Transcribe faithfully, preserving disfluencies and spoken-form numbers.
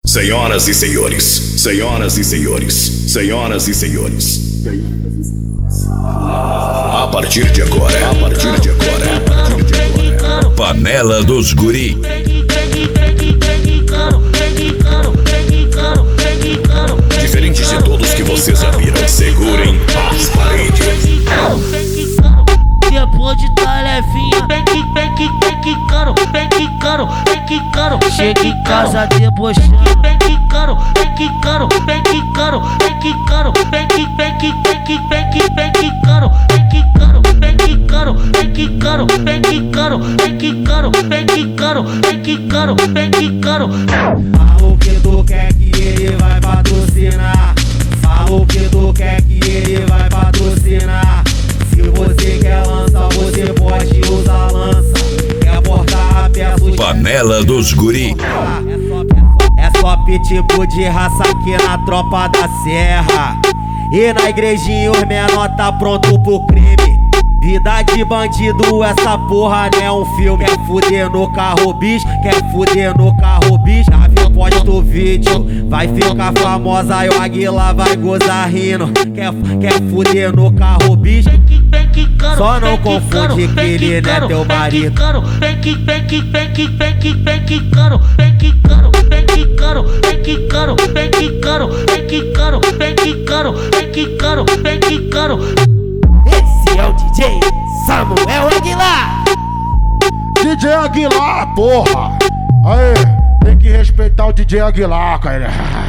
Senhoras e senhores, senhoras e senhores, senhoras e senhores. A partir de agora, a partir de agora, a partir de agora. Panela dos Guri. Diferentes de todos que vocês já viram, segurem as paredes. Depois de tá levinha, vem que, vem que, vem que caro, vem que caro, vem que caro. Chega em casa debochando, vem que caro, vem que caro, vem que caro, vem que caro, vem que, vem que, vem que, vem que, vem que caro, vem que caro, vem que caro, vem que caro, vem que caro, vem que caro, vem que caro, vem que caro, vem que caro. Falou que tu quer que ele vai patrocinar. Falou que tu quer que ele vai patrocinar. Se você quer lança, você pode usar lança. Quer portar a peça. Panela dos Guri. É só pitbull de raça aqui na tropa da serra. E na igrejinha os menor tá pronto pro crime. Vida de bandido, essa porra não é um filme. Quer fuder no carro, bicho, quer fuder no carro, bicho. Já viu, posta o vídeo, vai ficar famosa e o Aguila vai gozar rindo. Quer, quer fuder no carro, bicho, só não confunde que ele não é teu marido. Vem que, vem que, vem que, vem que, vem que caro, vem que caro, vem que caro, vem que caro, vem que caro, vem que caro, vem que caro, vem que caro, vem que caro. Esse é o D J Samuel Aguilar. D J Aguilar, porra! Aê, tem que respeitar o D J Aguilar, cara.